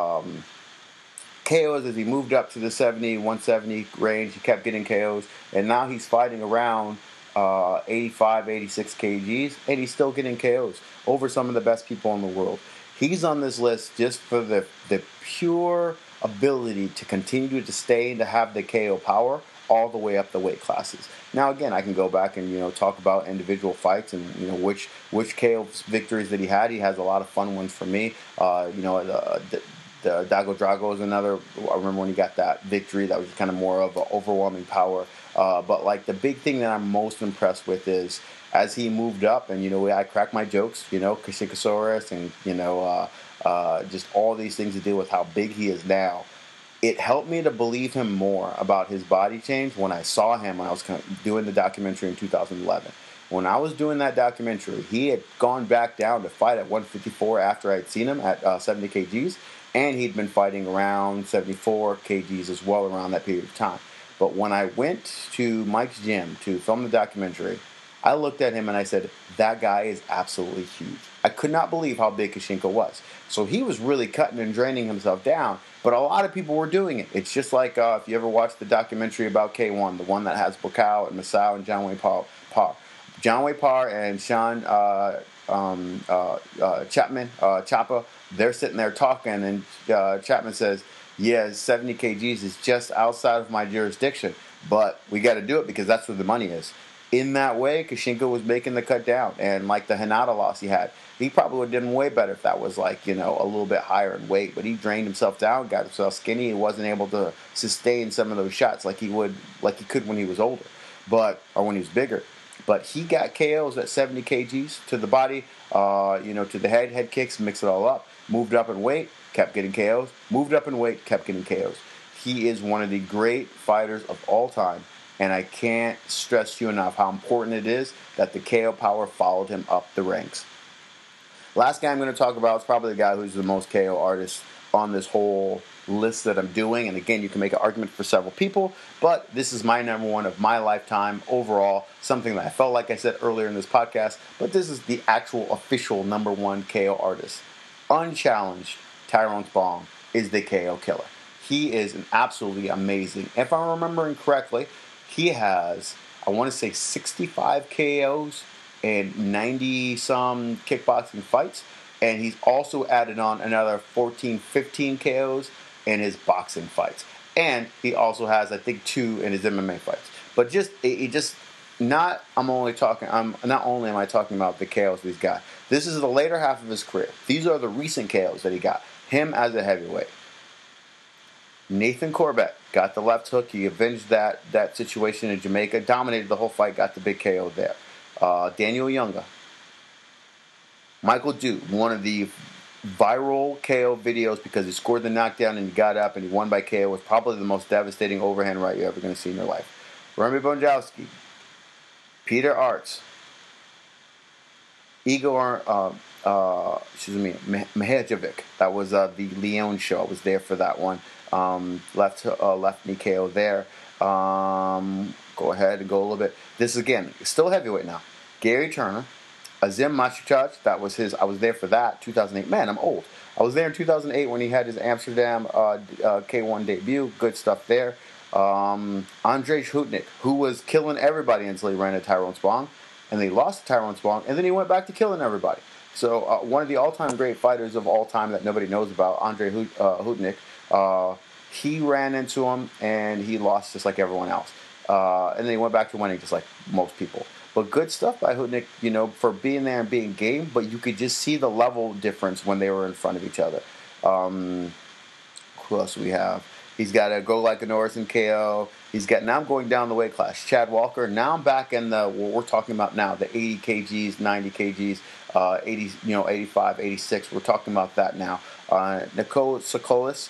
KOs as he moved up to the 70, 170 range. He kept getting KOs, and now he's fighting around 85, 86 kgs, and he's still getting KOs over some of the best people in the world. He's on this list just for the pure ability to continue to stay and to have the KO power all the way up the weight classes. Now, again, I can go back and talk about individual fights and which KO victories that he had. He has a lot of fun ones for me. The Dago Drago is another. I remember when he got that victory. That was kind of more of an overwhelming power. But like the big thing that I'm most impressed with is as he moved up, and I crack my jokes, Kashinkasaurus, and just all these things to do with how big he is now. It helped me to believe him more about his body change when I saw him when I was doing the documentary in 2011. When I was doing that documentary, he had gone back down to fight at 154 after I'd seen him at 70 kgs, and he'd been fighting around 74 kgs as well around that period of time. But when I went to Mike's gym to film the documentary, I looked at him and I said, that guy is absolutely huge. I could not believe how big Kashinka was. So he was really cutting and draining himself down, but a lot of people were doing it. It's just like if you ever watched the documentary about K1, the one that has Buakaw and Masao and John Wayne Parr. John Wayne Parr and Sean Chapa, they're sitting there talking, and Chapman says, yeah, 70 kgs is just outside of my jurisdiction, but we got to do it because that's where the money is. In that way, Kashinka was making the cut down, and like the Hanada loss he had, he probably would have done way better if that was like, a little bit higher in weight, but he drained himself down, got himself skinny, and wasn't able to sustain some of those shots like he could when he was older, or when he was bigger. But he got KOs at 70 kgs to the body, to the head kicks, mix it all up, moved up in weight, kept getting KOs, moved up in weight, kept getting KOs. He is one of the great fighters of all time. And I can't stress to you enough how important it is that the KO power followed him up the ranks. Last guy I'm going to talk about is probably the guy who's the most KO artist on this whole list that I'm doing. And again, you can make an argument for several people, but this is my number one of my lifetime overall, something that I felt like I said earlier in this podcast, but this is the actual official number one KO artist. Unchallenged, Tyrone Spong is the KO killer. He is an absolutely amazing. If I'm remembering correctly, he has, I want to say 65 KOs and 90-some kickboxing fights. And he's also added on another 14, 15 KOs in his boxing fights. And he also has, I think, 2 in his MMA fights. But not only am I talking about the KOs he's got. This is the later half of his career. These are the recent KOs that he got. Him as a heavyweight. Nathan Corbett got the left hook. He avenged that situation in Jamaica, dominated the whole fight, got the big KO there. Daniel Younga. Michael Duke, one of the viral KO videos because he scored the knockdown and he got up and he won by KO, was probably the most devastating overhand right you're ever going to see in your life. Remy Bonjowski. Peter Arts. Igor Mihajevic. That was the Leon show. I was there for that one. Left knee KO there. Go ahead and go a little bit. This is, again, still heavyweight now. Gary Turner. Azim Machuchach, that was his. I was there for that, 2008. Man, I'm old. I was there in 2008 when he had his Amsterdam K1 debut. Good stuff there. Andrzej Hutnik, who was killing everybody until he ran into Tyrone Spong, and they lost to Tyrone Spong, and then he went back to killing everybody. So one of the all-time great fighters of all time that nobody knows about, Andrzej Hutnik, he ran into him, and he lost just like everyone else. And then he went back to winning just like most people. But good stuff by Hutnik, for being there and being game, but you could just see the level difference when they were in front of each other. Who else do we have? He's got a Go Like a Norris and KO. Now I'm going down the weight class. Chad Walker. Now I'm back in what we're talking about now, the 80 kgs, 90 kgs, 80, 85, 86. We're talking about that now. Nicole Sokolis.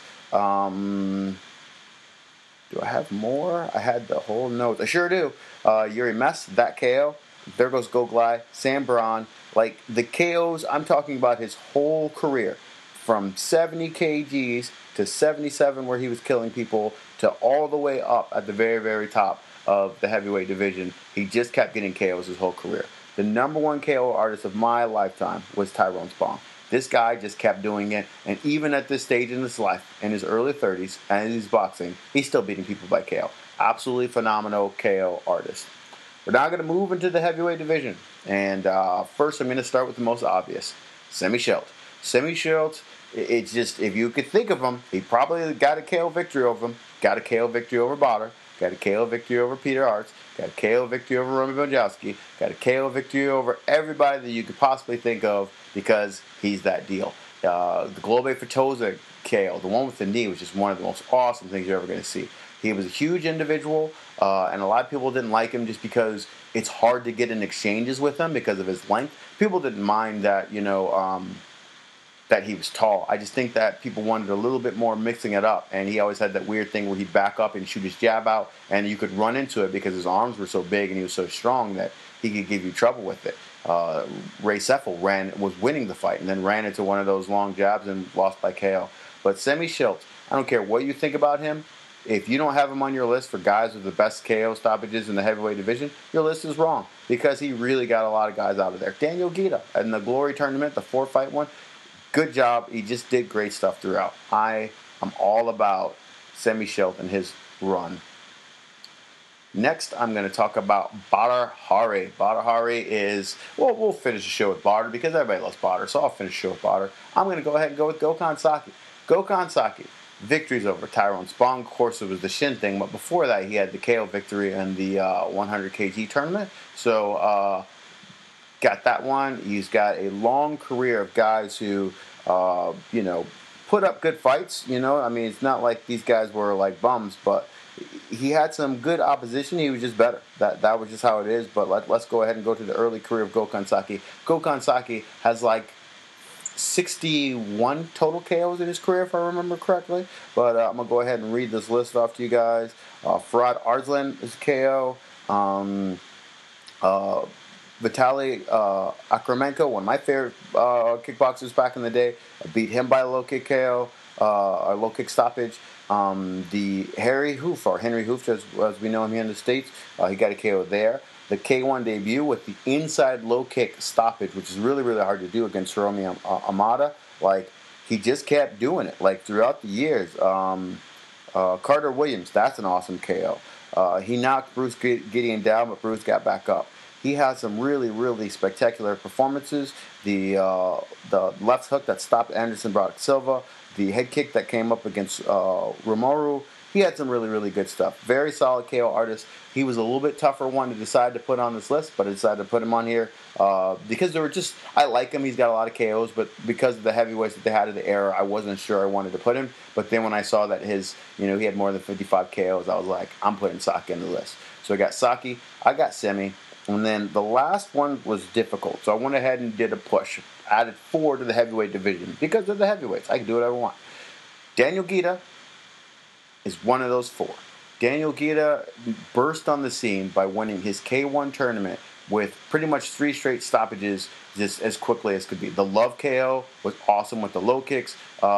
Do I have more? I had the whole note. I sure do. Yuri Mess, that KO. There goes Goglai. Sam Braun. Like, the KOs, I'm talking about his whole career. From 70 kgs to 77 where he was killing people to all the way up at the very, very top of the heavyweight division. He just kept getting KOs his whole career. The number one KO artist of my lifetime was Tyrone Spong. This guy just kept doing it, and even at this stage in his life, in his early 30s, and he's boxing, he's still beating people by KO. Absolutely phenomenal KO artist. We're now going to move into the heavyweight division. And first, I'm going to start with the most obvious, Semmy Schilt. Semmy Schilt, it's just, if you could think of him, he probably got a KO victory over him. Got a KO victory over Bader. Got a KO victory over Peter Aerts. Got a KO victory over Roman Bonjowski. Got a KO victory over everybody that you could possibly think of because he's that deal. The Globe Fatoza KO, the one with the knee, was just one of the most awesome things you're ever going to see. He was a huge individual, and a lot of people didn't like him just because it's hard to get in exchanges with him because of his length. People didn't mind that, that he was tall. I just think that people wanted a little bit more mixing it up, and he always had that weird thing where he'd back up and shoot his jab out, and you could run into it because his arms were so big and he was so strong that he could give you trouble with it. Ray Seffel was winning the fight and then ran into one of those long jabs and lost by KO. But Semmy Schilt, I don't care what you think about him. If you don't have him on your list for guys with the best KO stoppages in the heavyweight division, your list is wrong because he really got a lot of guys out of there. Daniel Guida in the Glory tournament, the 4-fight one, good job. He just did great stuff throughout. I am all about Semmy Schilt and his run. Next, I'm going to talk about Badr Hari. Badr Hari is, well, we'll finish the show with Badr because everybody loves Badr, so I'll finish the show with Badr. I'm going to go ahead and go with Gokhan Saki. Gokhan Saki, victories over Tyrone Spong. Of course, it was the shin thing, but before that, he had the KO victory in the 100 kg tournament. So, got that one. He's got a long career of guys who, put up good fights. I mean, it's not like these guys were like bums, but he had some good opposition. He was just better. That was just how it is. But let's go ahead and go to the early career of Gokhan Saki. Gokhan Saki has like 61 total KOs in his career, if I remember correctly. But I'm going to go ahead and read this list off to you guys. Farhad Arslan is KO. Vitaly Akhrimenko, one of my favorite kickboxers back in the day, beat him by a low kick KO, a low kick stoppage. The Henry Hooft, as we know him here in the States, he got a KO there. The K1 debut with the inside low kick stoppage, which is really, really hard to do against Hiromi Amada. Like, he just kept doing it, like, throughout the years. Carter Williams, that's an awesome KO. He knocked Bruce Gideon down, but Bruce got back up. He had some really, really spectacular performances. The left hook that stopped Anderson Broderick Silva, the head kick that came up against Romaru. He had some really, really good stuff. Very solid KO artist. He was a little bit tougher one to decide to put on this list, but I decided to put him on here because there were just, I like him. He's got a lot of KOs, but because of the heavyweights that they had in the era, I wasn't sure I wanted to put him. But then when I saw that he had more than 55 KOs, I was like, I'm putting Saki on the list. So I got Saki, I got Semmy, and then the last one was difficult. So I went ahead and did a push. Added 4 to the heavyweight division because of the heavyweights. I can do whatever I want. Daniel Guida is one of those 4. Daniel Guida burst on the scene by winning his K1 tournament with pretty much 3 straight stoppages just as quickly as could be. The Love KO was awesome with the low kicks.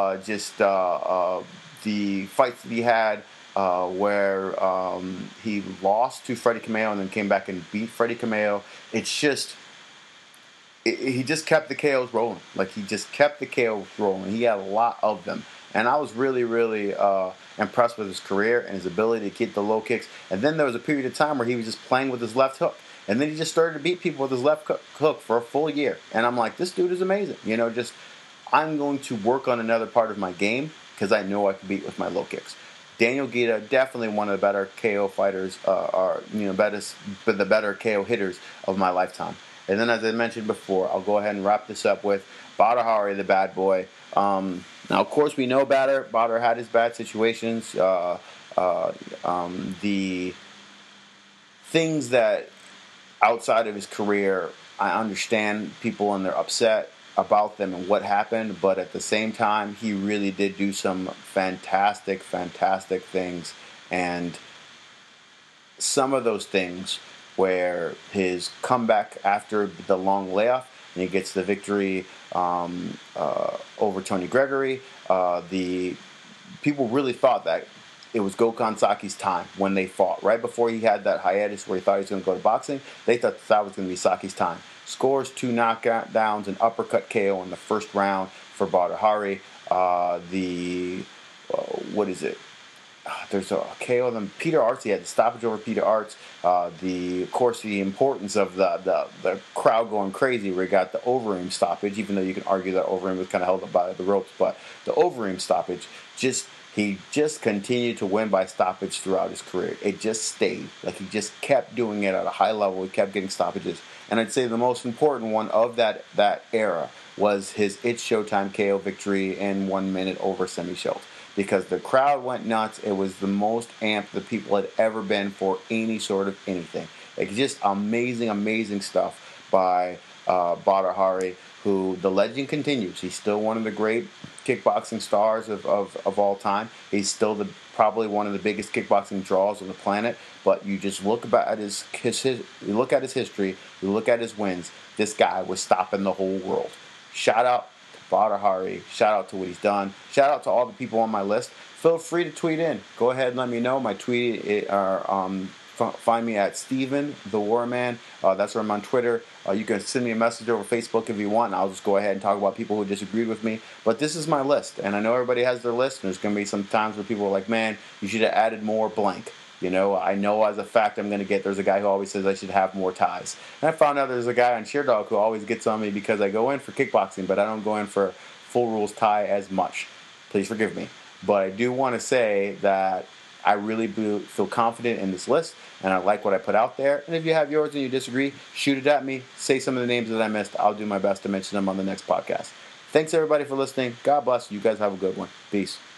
The fights that he had where he lost to Freddie Cameo and then came back and beat Freddie Cameo. It's just, he just kept the KOs rolling. Like, he just kept the KOs rolling. He had a lot of them. And I was really, really impressed with his career and his ability to keep the low kicks. And then there was a period of time where he was just playing with his left hook. And then he just started to beat people with his left hook for a full year. And I'm like, this dude is amazing. I'm going to work on another part of my game because I know I can beat with my low kicks. Daniel Guida, definitely one of the better KO fighters, the better KO hitters of my lifetime. And then, as I mentioned before, I'll go ahead and wrap this up with Badr Hari, the bad boy. Now, of course, we know Badr. Badr had his bad situations. The things that outside of his career, I understand people and they're upset about them and what happened, but at the same time, he really did do some fantastic, fantastic things. And some of those things where his comeback after the long layoff, and he gets the victory over Tony Gregory. The people really thought that it was Gokhan Saki's time when they fought. Right before he had that hiatus where he thought he was going to go to boxing, they thought that was going to be Saki's time. Scores 2 knockdowns, an uppercut KO in the first round for Badr Hari. there's a KO them. Peter Arts, he had the stoppage over Peter Arts. Of course, the importance of the crowd going crazy. We got the Overeem stoppage, even though you can argue that Overeem was kind of held up by the ropes, but the Overeem stoppage, he just continued to win by stoppage throughout his career. It just stayed. Like, he just kept doing it at a high level. He kept getting stoppages. And I'd say the most important one of that era was his It's Showtime KO victory in 1 minute over Semi Schultz. Because the crowd went nuts. It was the most amped the people had ever been for any sort of anything. Like, just amazing, amazing stuff by Badr Hari, who the legend continues. He's still one of the great kickboxing stars of all time. He's still probably one of the biggest kickboxing draws on the planet. But you just look at his you look at his history, you look at his wins. This guy was stopping the whole world. Shout out to Badr Hari. Shout out to what he's done. Shout out to all the people on my list. Feel free to tweet in. Go ahead and let me know. My tweet are find me at Steven the Warman. That's where I'm on Twitter. You can send me a message over Facebook if you want, and I'll just go ahead and talk about people who disagreed with me. But this is my list, and I know everybody has their list, and there's going to be some times where people are like, man, you should have added more blank. You know, I know as a fact there's a guy who always says I should have more ties. And I found out there's a guy on Sheerdog who always gets on me because I go in for kickboxing, but I don't go in for full rules tie as much. Please forgive me. But I do want to say that I really feel confident in this list, and I like what I put out there. And if you have yours and you disagree, shoot it at me. Say some of the names that I missed. I'll do my best to mention them on the next podcast. Thanks, everybody, for listening. God bless. You guys have a good one. Peace.